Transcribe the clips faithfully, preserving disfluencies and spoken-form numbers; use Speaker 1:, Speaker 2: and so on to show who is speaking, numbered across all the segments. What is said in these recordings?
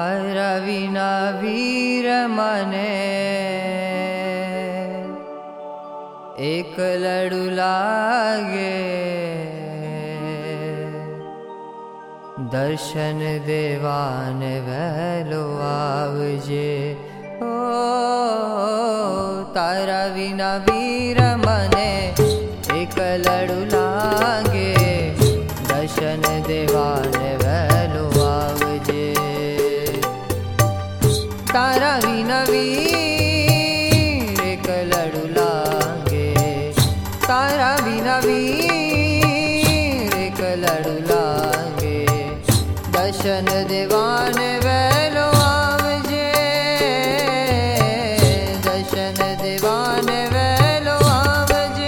Speaker 1: તારા વિના વીર મને એકલડું લાગે, દર્શન દેવાને વહેલો આવજે. ઓ તારા વિના વીર મને એકલડું લાગે, દર્શન દેવાને વહેલો આવજે. તારા વિના વીર એકલડું લાગે, તારા વિના વીર એકલડું લાગે, દર્શન દેવાને વહેલો આવજે, દર્શન દેવાને વહેલો આવજે.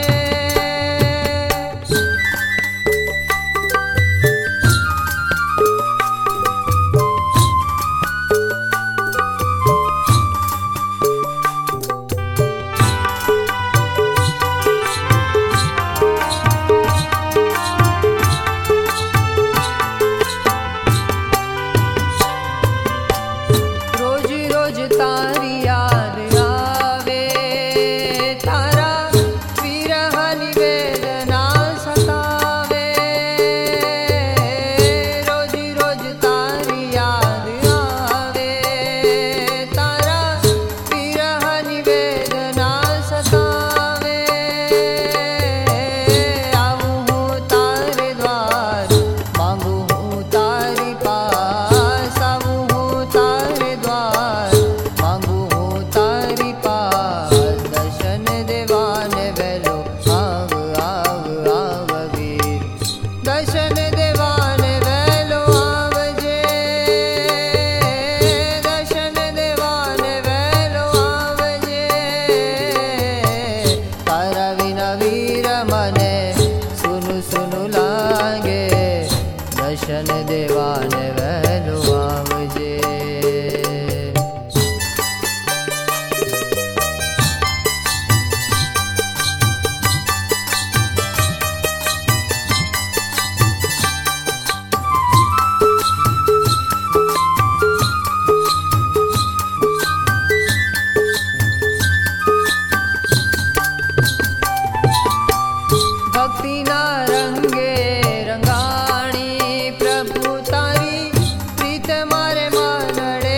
Speaker 1: તારી યાદ આવે, તારા વિરહની વેદના સતાવે. રોજ રોજ તારી યાદ આવે, તારા વિરહની વેદના સતાવે. આવું હું તારે દ્વાર, માંગુ હું તારી પાસ, આવું હું તારે દ્વાર, માંગુ હું તારી પાસ. દર્શન દેવાને વહેલો આવ આવ આવ વીર, દર્શન દેવાને વહેલો આવજે, દર્શન દેવાને વહેલો આવજે. તારા વિના વીર મને સુનું સુનું લાગે, દર્શન દેવાને વહેલો આવજે. ભક્તિના રંગે રંગાણી પ્રભુ તારી પ્રીત મારે માનડે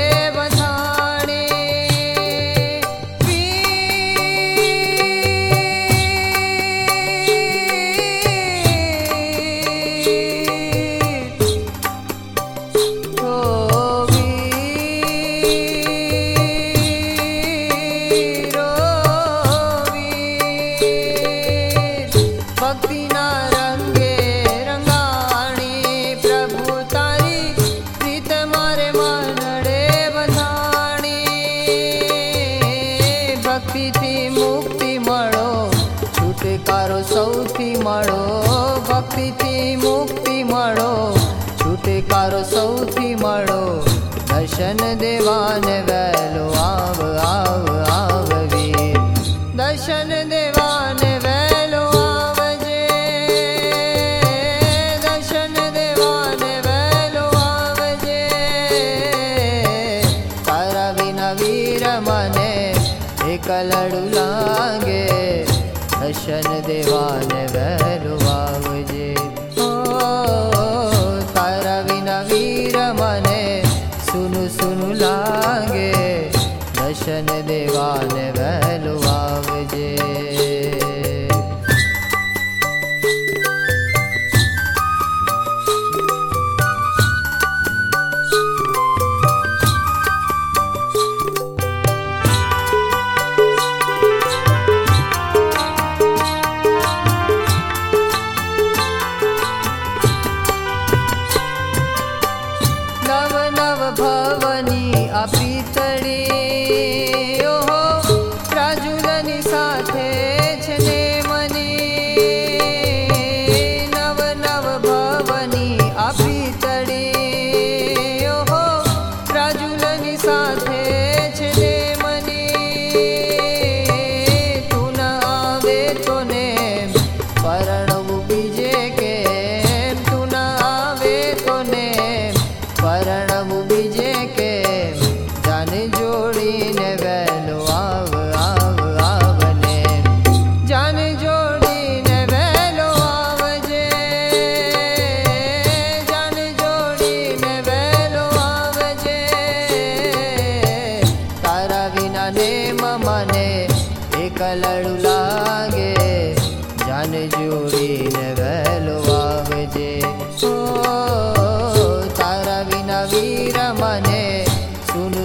Speaker 1: બધાણી. વીર ઓ વીર ઓ વીર, ભક્તિના રંગે રંગાણી પ્રભુ તારી પ્રીત મારે માનડે બંધાણી. ભક્તિથી મુક્તિ મળો, છુટકારો સૌથી મળો, ભક્તિથી મુક્તિ મળો, છુટકારો સૌથી મળો. દર્શન દેવાને વહેલો આવ આવ આવ વીર, દર્શન દેવાને વહેલો આવજે, દર્શન દેવાને વહેલો આવજે. તારા વિના વીર મને એકલડું લાગે, દર્શન દેવાને વહેલો આવજે. ઓ તારા વિના વીર મને સુનું સુનું લાગે, દર્શન દેવાને વહેલો આવજે. નવ નવ ભવની આ પ્રીતળી, ઓહો રાજુલની સાથે છે ને મની. નવ નવ ભવની આ પ્રીતળી, ઓહો રાજુલની સાથે છે ને મની. તું ન આવે તો ને પરણવું બીજે કેમ, તું ન આવે તો ને પરણવું બીજે કે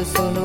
Speaker 1: सुनो